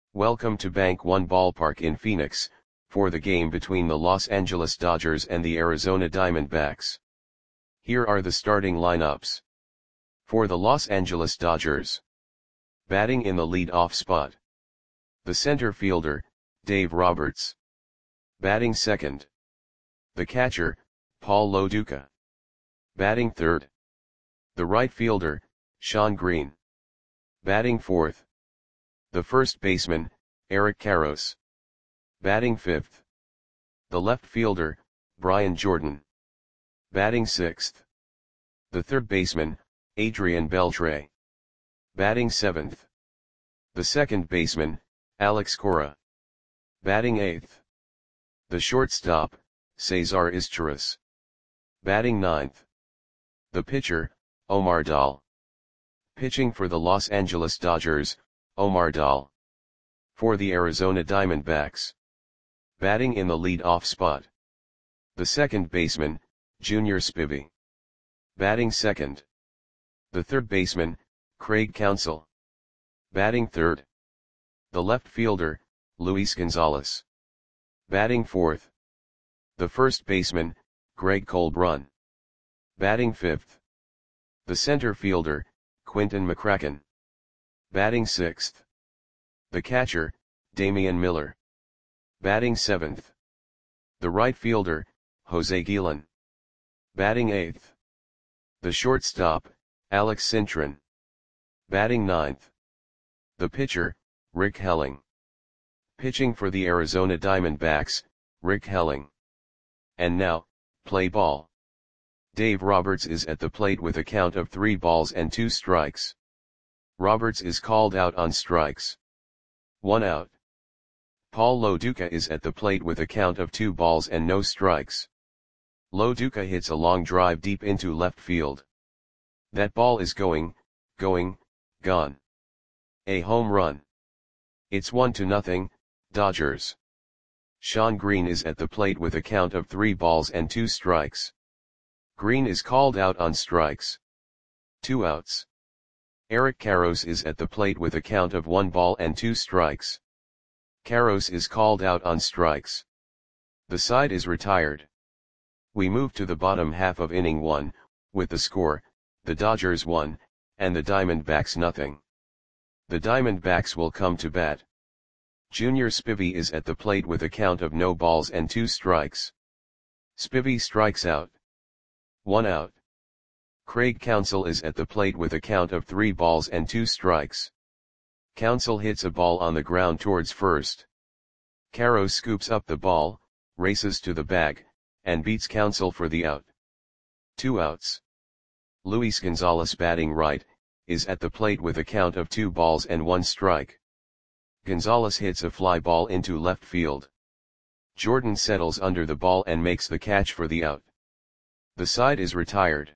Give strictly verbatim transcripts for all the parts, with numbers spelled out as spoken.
Welcome to Bank One Ballpark in Phoenix, for the game between the Los Angeles Dodgers and the Arizona Diamondbacks. Here are the starting lineups. For the Los Angeles Dodgers. Batting in the lead-off spot. The center fielder, Dave Roberts. Batting second. The catcher, Paul Lo Duca. Batting third. The right fielder, Shawn Green. Batting fourth. The first baseman, Eric Karros. Batting fifth. The left fielder, Brian Jordan. Batting sixth. The third baseman, Adrian Beltre. Batting seventh. The second baseman, Alex Cora. Batting eighth. The shortstop, Cesar Izturis. Batting ninth. The pitcher, Omar Dahl. Pitching for the Los Angeles Dodgers, Omar Dahl. For the Arizona Diamondbacks. Batting in the lead-off spot. The second baseman, Junior Spivey. Batting second. The third baseman, Craig Counsell. Batting third. The left fielder, Luis Gonzalez. Batting fourth. The first baseman, Greg Colbrun. Batting fifth. The center fielder, Quentin McCracken. Batting sixth. The catcher, Damian Miller. Batting seventh. The right fielder, Jose Guillen. Batting eighth. The shortstop, Alex Cintron. Batting ninth. The pitcher, Rick Helling. Pitching for the Arizona Diamondbacks, Rick Helling. And now, play ball. Dave Roberts is at the plate with a count of three balls and two strikes. Roberts is called out on strikes. One out. Paul Lo Duca is at the plate with a count of two balls and no strikes. Lo Duca hits a long drive deep into left field. That ball is going, going, gone. A home run. It's one to nothing, Dodgers. Shawn Green is at the plate with a count of three balls and two strikes. Green is called out on strikes. Two outs. Eric Karros is at the plate with a count of one ball and two strikes. Karros is called out on strikes. The side is retired. We move to the bottom half of inning one, with the score, the Dodgers one, and the Diamondbacks nothing. The Diamondbacks will come to bat. Junior Spivey is at the plate with a count of no balls and two strikes. Spivey strikes out. One out. Craig Counsell is at the plate with a count of three balls and two strikes. Counsell hits a ball on the ground towards first. Karros scoops up the ball, races to the bag, and beats Counsell for the out. Two outs. Luis Gonzalez, batting right, is at the plate with a count of two balls and one strike. Gonzalez hits a fly ball into left field. Jordan settles under the ball and makes the catch for the out. The side is retired.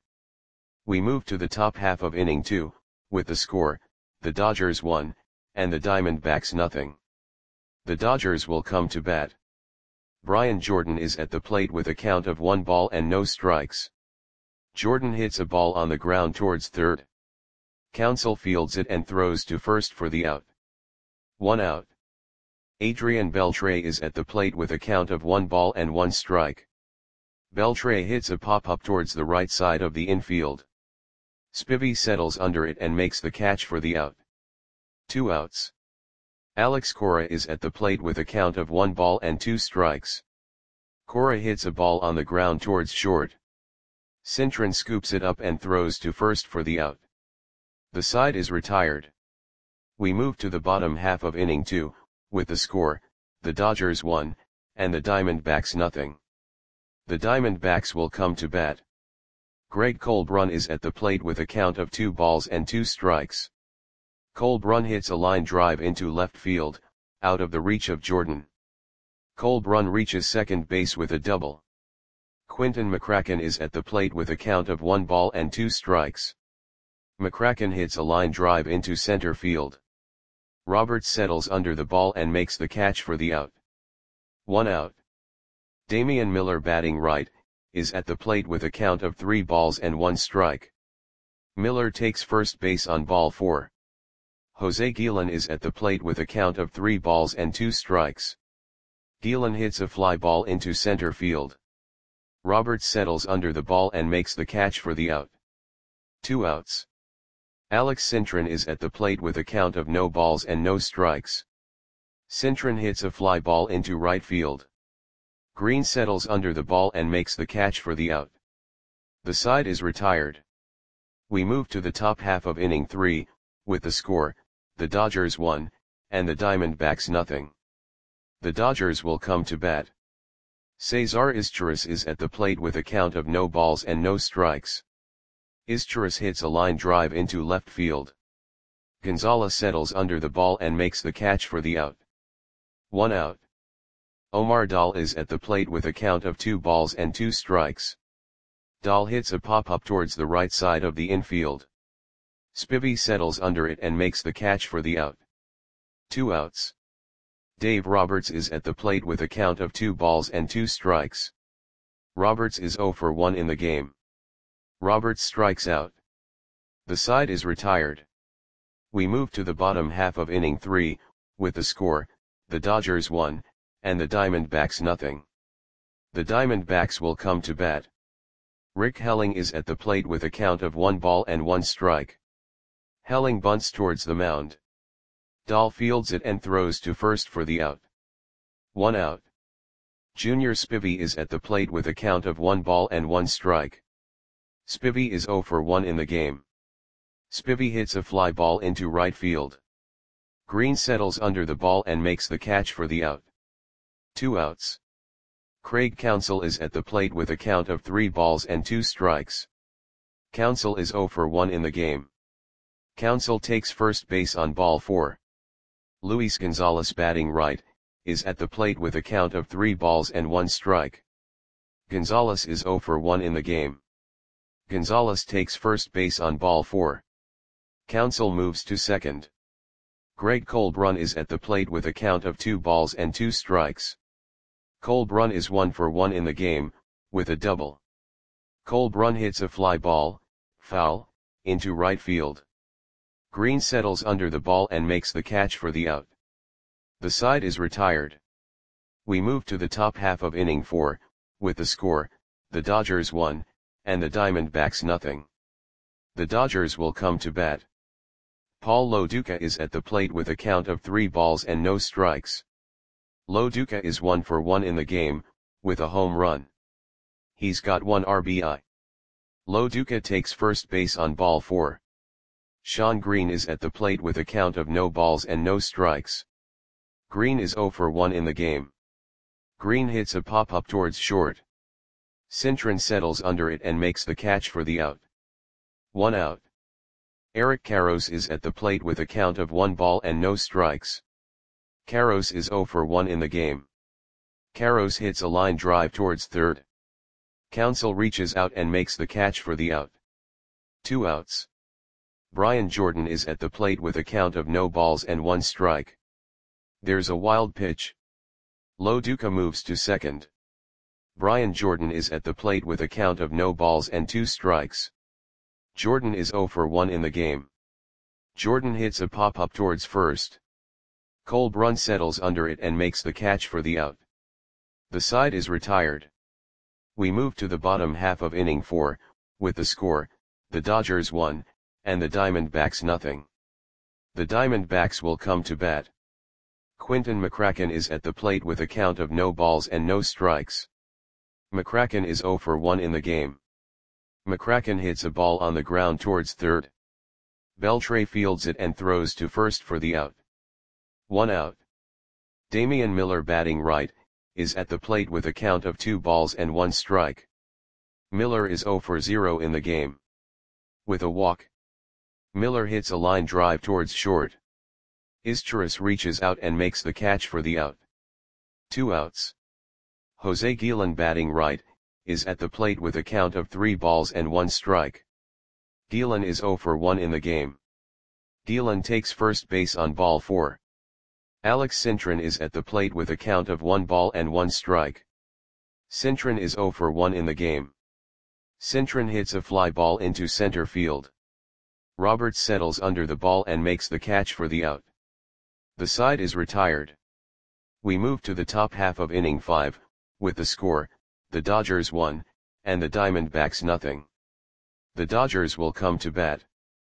We move to the top half of inning two, with the score, the Dodgers one, and the Diamondbacks nothing. The Dodgers will come to bat. Brian Jordan is at the plate with a count of one ball and no strikes. Jordan hits a ball on the ground towards third. Counsell fields it and throws to first for the out. One out. Adrian Beltre is at the plate with a count of one ball and one strike. Beltre hits a pop-up towards the right side of the infield. Spivey settles under it and makes the catch for the out. Two outs. Alex Cora is at the plate with a count of one ball and two strikes. Cora hits a ball on the ground towards short. Cintron scoops it up and throws to first for the out. The side is retired. We move to the bottom half of inning two, with the score, the Dodgers one, and the Diamondbacks nothing. The Diamondbacks will come to bat. Greg Colbrun is at the plate with a count of two balls and two strikes. Colbrun hits a line drive into left field, out of the reach of Jordan. Colbrun reaches second base with a double. Quentin McCracken is at the plate with a count of one ball and two strikes. McCracken hits a line drive into center field. Roberts settles under the ball and makes the catch for the out. One out. Damian Miller, batting right, is at the plate with a count of three balls and one strike. Miller takes first base on ball four. Jose Guillen is at the plate with a count of three balls and two strikes. Guillen hits a fly ball into center field. Roberts settles under the ball and makes the catch for the out. Two outs. Alex Cintron is at the plate with a count of no balls and no strikes. Cintron hits a fly ball into right field. Green settles under the ball and makes the catch for the out. The side is retired. We move to the top half of inning three, with the score, the Dodgers one, and the Diamondbacks nothing. The Dodgers will come to bat. Cesar Izturis is at the plate with a count of no balls and no strikes. Izturis hits a line drive into left field. Gonzalez settles under the ball and makes the catch for the out. One out. Omar Dahl is at the plate with a count of two balls and two strikes. Dahl hits a pop-up towards the right side of the infield. Spivey settles under it and makes the catch for the out. Two outs. Dave Roberts is at the plate with a count of two balls and two strikes. Roberts is oh for one in the game. Roberts strikes out. The side is retired. We move to the bottom half of inning three, with the score, the Dodgers one, and the Diamondbacks nothing. The Diamondbacks will come to bat. Rick Helling is at the plate with a count of one ball and one strike. Helling bunts towards the mound. Dahl fields it and throws to first for the out. One out. Junior Spivey is at the plate with a count of one ball and one strike. Spivey is oh for one in the game. Spivey hits a fly ball into right field. Green settles under the ball and makes the catch for the out. Two outs. Craig Counsell is at the plate with a count of three balls and two strikes. Counsell is oh for one in the game. Counsell takes first base on ball four. Luis Gonzalez, batting right, is at the plate with a count of three balls and one strike. Gonzalez is oh for one in the game. Gonzalez takes first base on ball four. Counsell moves to second. Greg Colbrun is at the plate with a count of two balls and two strikes. Colbrun is one for one in the game, with a double. Colbrun hits a fly ball, foul, into right field. Green settles under the ball and makes the catch for the out. The side is retired. We move to the top half of inning four, with the score, the Dodgers one, and the Diamondbacks nothing. The Dodgers will come to bat. Paul Lo Duca is at the plate with a count of three balls and no strikes. Lo Duca is one for one in the game, with a home run. He's got one R B I. Lo Duca takes first base on ball four. Sean Green is at the plate with a count of no balls and no strikes. Green is oh for one in the game. Green hits a pop-up towards short. Cintron settles under it and makes the catch for the out. One out. Eric Karros is at the plate with a count of one ball and no strikes. Karros is oh for one in the game. Karros hits a line drive towards third. Counsell reaches out and makes the catch for the out. Two outs. Brian Jordan is at the plate with a count of no balls and one strike. There's a wild pitch. Lo Duca moves to second. Brian Jordan is at the plate with a count of no balls and two strikes. Jordan is oh for one in the game. Jordan hits a pop-up towards first. Colbrun settles under it and makes the catch for the out. The side is retired. We move to the bottom half of inning four, with the score, the Dodgers one, and the Diamondbacks nothing. The Diamondbacks will come to bat. Quinton McCracken is at the plate with a count of no balls and no strikes. McCracken is oh for one in the game. McCracken hits a ball on the ground towards third. Beltre fields it and throws to first for the out. One out. Damian Miller, batting right, is at the plate with a count of two balls and one strike. Miller is oh for zero in the game. With a walk. Miller hits a line drive towards short. Izturis reaches out and makes the catch for the out. Two outs. Jose Guillen, batting right, is at the plate with a count of three balls and one strike. Guillen is oh for one in the game. Guillen takes first base on ball four. Alex Cintron is at the plate with a count of one ball and one strike. Cintron is oh for one in the game. Cintron hits a fly ball into center field. Roberts settles under the ball and makes the catch for the out. The side is retired. We move to the top half of inning five, with the score, the Dodgers one, and the Diamondbacks nothing. The Dodgers will come to bat.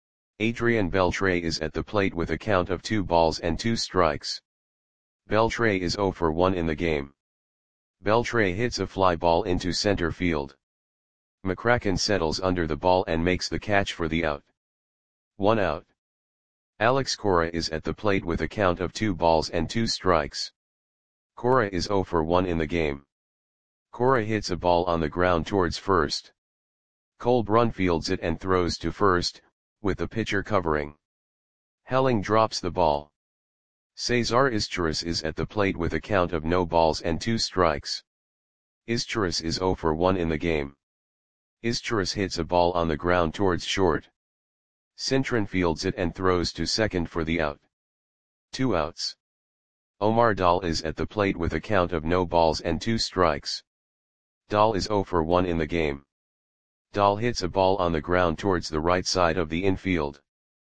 Adrian Beltre is at the plate with a count of two balls and two strikes. Beltre is oh for one in the game. Beltre hits a fly ball into center field. McCracken settles under the ball and makes the catch for the out. One out. Alex Cora is at the plate with a count of two balls and two strikes. Cora is oh for one in the game. Cora hits a ball on the ground towards first. Cole Brun fields it and throws to first, with the pitcher covering. Helling drops the ball. Cesar Izturis is at the plate with a count of no balls and two strikes. Izturis is oh for one in the game. Izturis hits a ball on the ground towards short. Cintron fields it and throws to second for the out. Two outs. Omar Dahl is at the plate with a count of no balls and two strikes. Dahl is oh for one in the game. Dahl hits a ball on the ground towards the right side of the infield.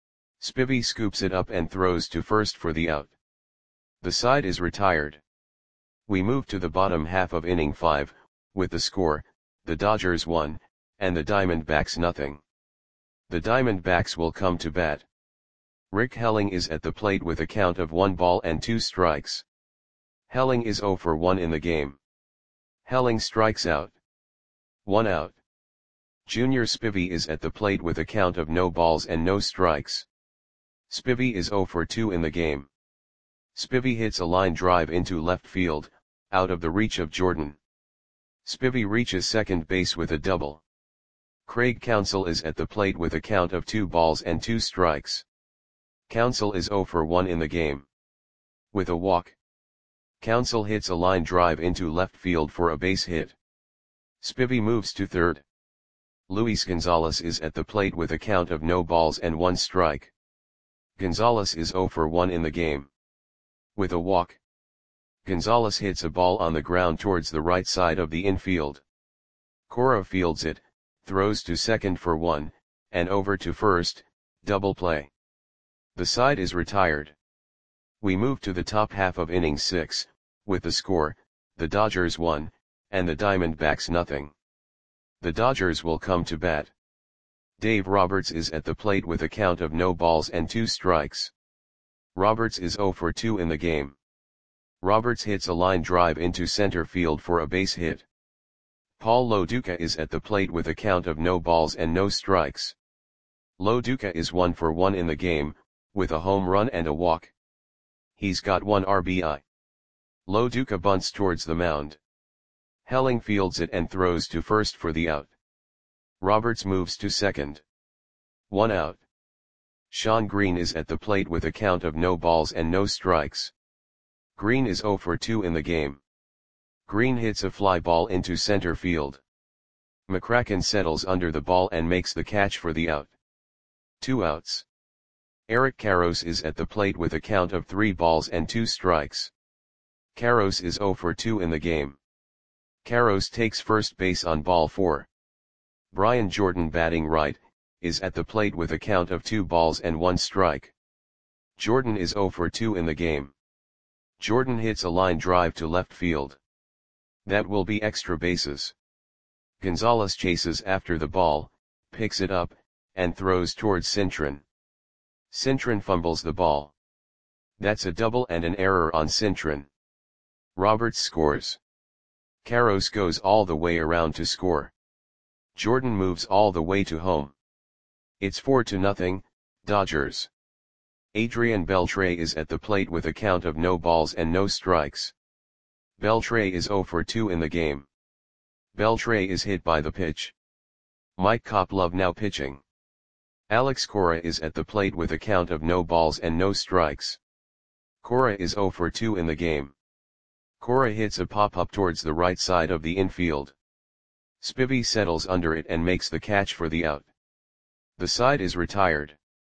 Spivey scoops it up and throws to first for the out. The side is retired. We move to the bottom half of inning five, with the score, the Dodgers one, and the Diamondbacks nothing. The Diamondbacks will come to bat. Rick Helling is at the plate with a count of one ball and two strikes. Helling is oh for one in the game. Helling strikes out. One out. Junior Spivey is at the plate with a count of no balls and no strikes. Spivey is oh for two in the game. Spivey hits a line drive into left field, out of the reach of Jordan. Spivey reaches second base with a double. Craig Counsell is at the plate with a count of two balls and two strikes. Counsell is oh for one in the game. With a walk. Counsell hits a line drive into left field for a base hit. Spivey moves to third. Luis Gonzalez is at the plate with a count of no balls and one strike. Gonzalez is oh for one in the game. With a walk. Gonzalez hits a ball on the ground towards the right side of the infield. Cora fields it, throws to second for one, and over to first, double play. The side is retired. We move to the top half of inning six, with the score, the Dodgers one, and the Diamondbacks nothing. The Dodgers will come to bat. Dave Roberts is at the plate with a count of no balls and two strikes. Roberts is oh for two in the game. Roberts hits a line drive into center field for a base hit. Paul Lo Duca is at the plate with a count of no balls and no strikes. Lo Duca is one for one in the game, with a home run and a walk. He's got one R B I. Lo Duca bunts towards the mound. Helling fields it and throws to first for the out. Roberts moves to second. One out. Sean Green is at the plate with a count of no balls and no strikes. Green is oh for two in the game. Green hits a fly ball into center field. McCracken settles under the ball and makes the catch for the out. Two outs. Eric Karros is at the plate with a count of three balls and two strikes. Karros is oh for two in the game. Karros takes first base on ball four. Brian Jordan, batting right, is at the plate with a count of two balls and one strike. Jordan is oh for two in the game. Jordan hits a line drive to left field. That will be extra bases. Gonzalez chases after the ball, picks it up, and throws towards Cintron. Cintron fumbles the ball. That's a double and an error on Cintron. Roberts scores. Karros goes all the way around to score. Jordan moves all the way to home. It's four to nothing, Dodgers. Adrian Beltre is at the plate with a count of no balls and no strikes. Beltre is oh for two in the game. Beltre is hit by the pitch. Mike Koplov now pitching. Alex Cora is at the plate with a count of no balls and no strikes. Cora is oh for two in the game. Cora hits a pop-up towards the right side of the infield. Spivey settles under it and makes the catch for the out. The side is retired.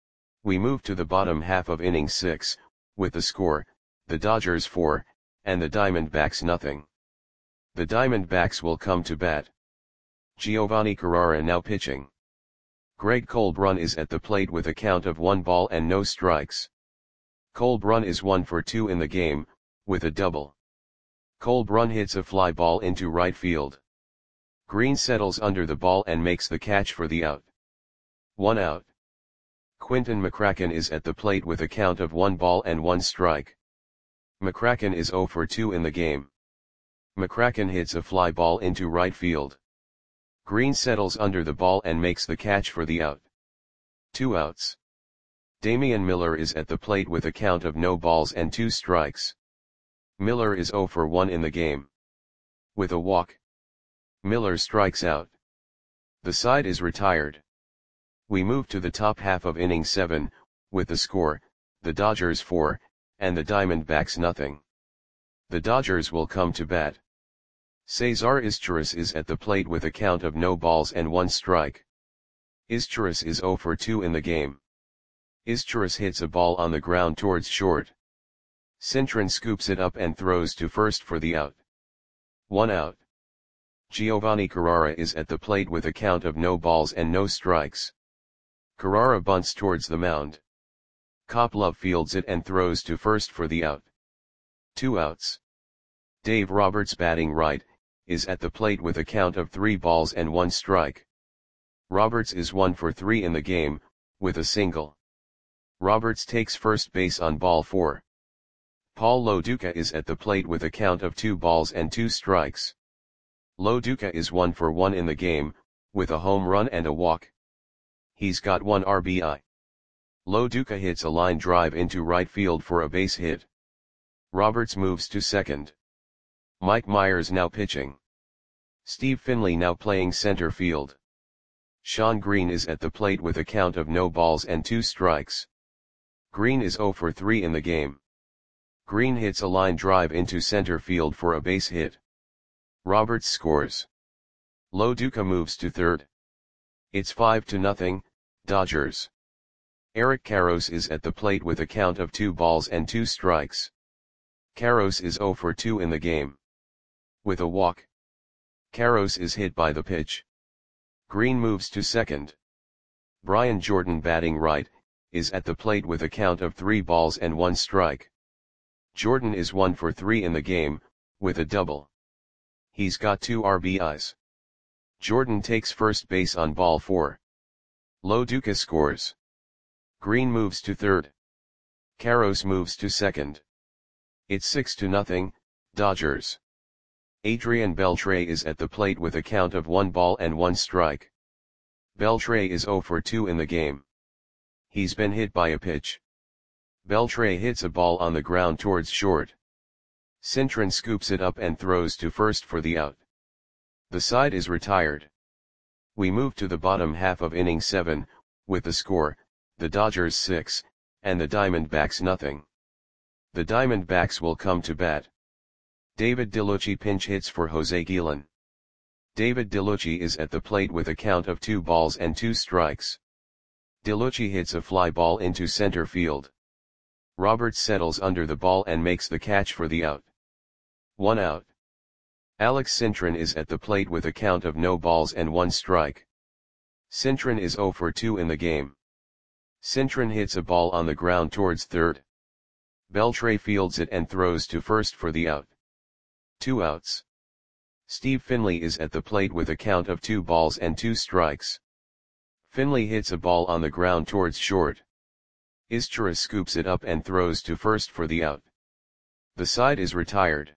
We move to the bottom half of inning six, with the score, the Dodgers four, and the Diamondbacks nothing. The Diamondbacks will come to bat. Giovanni Carrara now pitching. Greg Colbrun is at the plate with a count of one ball and no strikes. Colbrun is one for two in the game, with a double. Colbrun hits a fly ball into right field. Green settles under the ball and makes the catch for the out. One out. Quinton McCracken is at the plate with a count of one ball and one strike. McCracken is zero for two in the game. McCracken hits a fly ball into right field. Green settles under the ball and makes the catch for the out. Two outs. Damian Miller is at the plate with a count of no balls and two strikes. Miller is zero for one in the game. With a walk, Miller strikes out. The side is retired. We move to the top half of inning seven, with the score, the Dodgers four, and the Diamondbacks nothing. The Dodgers will come to bat. Cesar Izturis is at the plate with a count of no balls and one strike. Izturis is zero for two in the game. Izturis hits a ball on the ground towards short. Cintron scoops it up and throws to first for the out. One out. Giovanni Carrara is at the plate with a count of no balls and no strikes. Carrara bunts towards the mound. Koplov fields it and throws to first for the out. Two outs. Dave Roberts, batting right, is at the plate with a count of three balls and one strike. Roberts is one for three in the game, with a single. Roberts takes first base on ball four. Paul Lo Duca is at the plate with a count of two balls and two strikes. Lo Duca is one for one in the game, with a home run and a walk. He's got one R B I. Lo Duca hits a line drive into right field for a base hit. Roberts moves to second. Mike Myers now pitching. Steve Finley now playing center field. Sean Green is at the plate with a count of no balls and two strikes. Green is zero for three in the game. Green hits a line drive into center field for a base hit. Roberts scores. Lo Duca moves to third. It's five to nothing, Dodgers. Eric Karros is at the plate with a count of two balls and two strikes. Karros is zero for two in the game. With a walk, Karros is hit by the pitch. Green moves to second. Brian Jordan, batting right, is at the plate with a count of three balls and one strike. Jordan is one for three in the game, with a double. He's got two R B Is. Jordan takes first base on ball four. Lo Duca scores. Green moves to third. Karros moves to second. It's six to nothing, Dodgers. Adrian Beltre is at the plate with a count of one ball and one strike. Beltre is zero for two in the game. He's been hit by a pitch. Beltre hits a ball on the ground towards short. Cintron scoops it up and throws to first for the out. The side is retired. We move to the bottom half of inning seven, with the score, the Dodgers six, and the Diamondbacks nothing. The Diamondbacks will come to bat. David DeLucci pinch hits for Jose Guillen. David DeLucci is at the plate with a count of two balls and two strikes. DeLucci hits a fly ball into center field. Roberts settles under the ball and makes the catch for the out. One out. Alex Cintron is at the plate with a count of no balls and one strike. Cintron is zero for two in the game. Cintron hits a ball on the ground towards third. Beltre fields it and throws to first for the out. Two outs. Steve Finley is at the plate with a count of two balls and two strikes. Finley hits a ball on the ground towards short. Izturis scoops it up and throws to first for the out. The side is retired.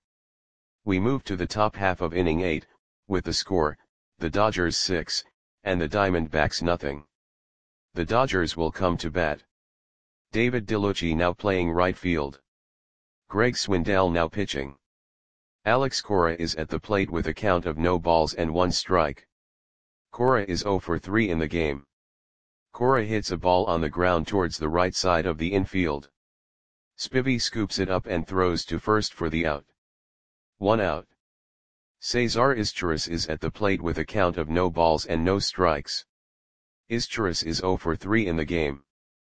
We move to the top half of inning eight, with the score, the Dodgers six, and the Diamondbacks nothing. The Dodgers will come to bat. David DeLucci now playing right field. Greg Swindell now pitching. Alex Cora is at the plate with a count of no balls and one strike. Cora is zero for three in the game. Cora hits a ball on the ground towards the right side of the infield. Spivey scoops it up and throws to first for the out. One out. Cesar Izturis is at the plate with a count of no balls and no strikes. Izturis is zero for three in the game.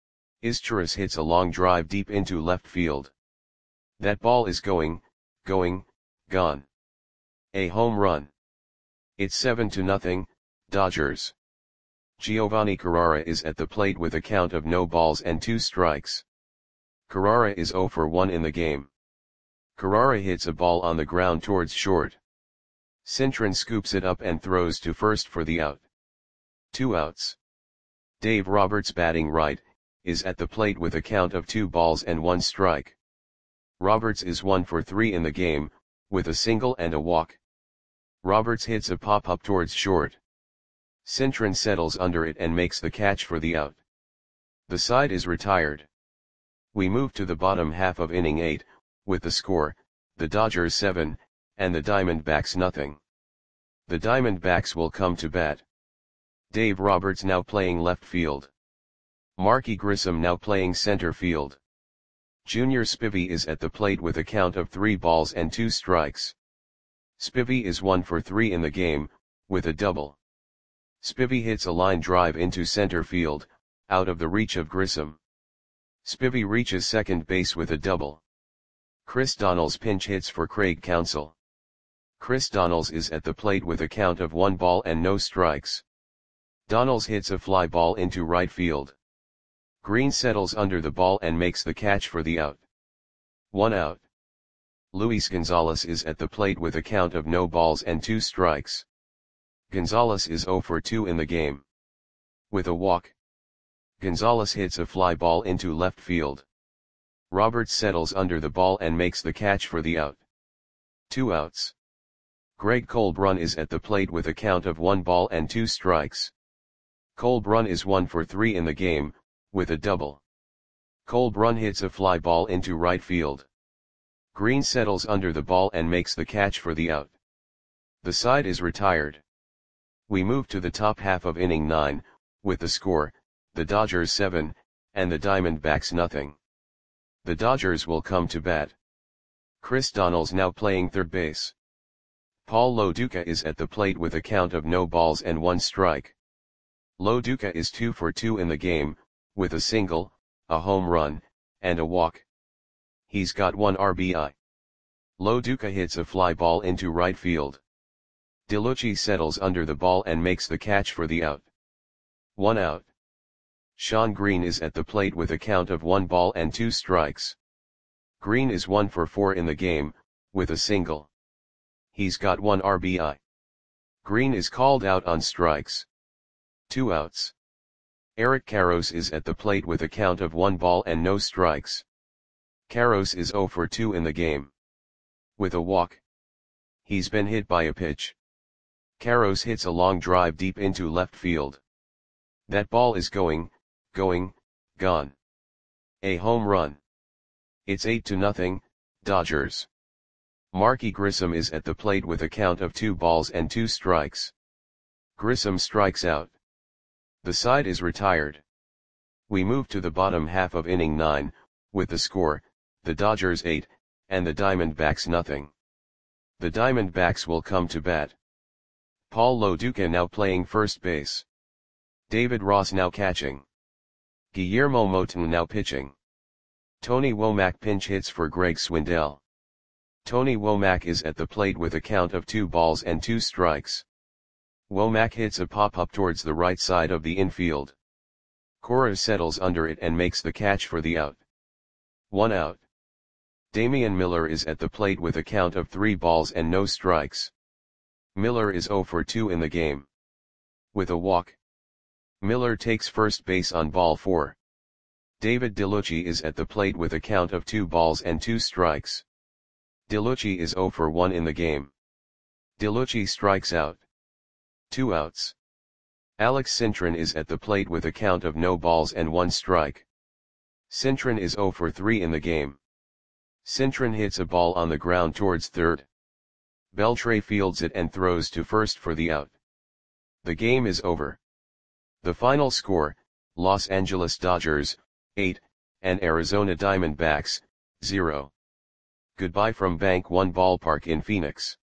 Izturis hits a long drive deep into left field. That ball is going, going, gone. A home run. It's seven to nothing, Dodgers. Giovanni Carrara is at the plate with a count of no balls and two strikes. Carrara is zero for one in the game. Carrara hits a ball on the ground towards short. Cintron scoops it up and throws to first for the out. Two outs. Dave Roberts, batting right, is at the plate with a count of two balls and one strike. Roberts is one for three in the game, with a single and a walk. Roberts hits a pop-up towards short. Cintron settles under it and makes the catch for the out. The side is retired. We move to the bottom half of inning eight, with the score, the Dodgers seven, and the Diamondbacks nothing. The Diamondbacks will come to bat. Dave Roberts now playing left field. Marky Grissom now playing center field. Junior Spivey is at the plate with a count of three balls and two strikes. Spivey is one for three in the game, with a double. Spivey hits a line drive into center field, out of the reach of Grissom. Spivey reaches second base with a double. Chris Donnells pinch hits for Craig Counsell. Chris Donnells is at the plate with a count of one ball and no strikes. Donnells hits a fly ball into right field. Green settles under the ball and makes the catch for the out. One out. Luis Gonzalez is at the plate with a count of no balls and two strikes. Gonzalez is zero for two in the game. With a walk. Gonzalez hits a fly ball into left field. Roberts settles under the ball and makes the catch for the out. Two outs. Greg Colbrun is at the plate with a count of one ball and two strikes. Colbrun is one for three in the game, with a double. Colbrun hits a fly ball into right field. Green settles under the ball and makes the catch for the out. The side is retired. We move to the top half of inning nine, with the score, the Dodgers seven, and the Diamondbacks nothing. The Dodgers will come to bat. Chris Donnells now playing third base. Paul Lo Duca is at the plate with a count of no balls and one strike. Lo Duca is two for two in the game, with a single, a home run, and a walk. He's got one R B I. Lo Duca hits a fly ball into right field. DeLucci settles under the ball and makes the catch for the out. One out. Sean Green is at the plate with a count of one ball and two strikes. Green is one for four in the game, with a single. He's got one R B I. Green is called out on strikes. Two outs. Eric Karros is at the plate with a count of one ball and no strikes. Karros is zero for two in the game. With a walk. He's been hit by a pitch. Karros hits a long drive deep into left field. That ball is going, going, gone. A home run. It's eight to nothing, Dodgers. Marky Grissom is at the plate with a count of two balls and two strikes. Grissom strikes out. The side is retired. We move to the bottom half of inning nine, with the score, the Dodgers eight, and the Diamondbacks nothing. The Diamondbacks will come to bat. Paul Lo Duca now playing first base. David Ross now catching. Guillermo Moton now pitching. Tony Womack pinch hits for Greg Swindell. Tony Womack is at the plate with a count of two balls and two strikes. Womack hits a pop-up towards the right side of the infield. Cora settles under it and makes the catch for the out. One out. Damian Miller is at the plate with a count of three balls and no strikes. Miller is zero for two in the game. With a walk. Miller takes first base on ball four. David DeLucci is at the plate with a count of two balls and two strikes. DeLucci is zero for one in the game. DeLucci strikes out. Two outs. Alex Cintron is at the plate with a count of no balls and one strike. Cintron is zero for three in the game. Cintron hits a ball on the ground towards third. Beltre fields it and throws to first for the out. The game is over. The final score, Los Angeles Dodgers, eight, and Arizona Diamondbacks, zero. Goodbye from Bank One Ballpark in Phoenix.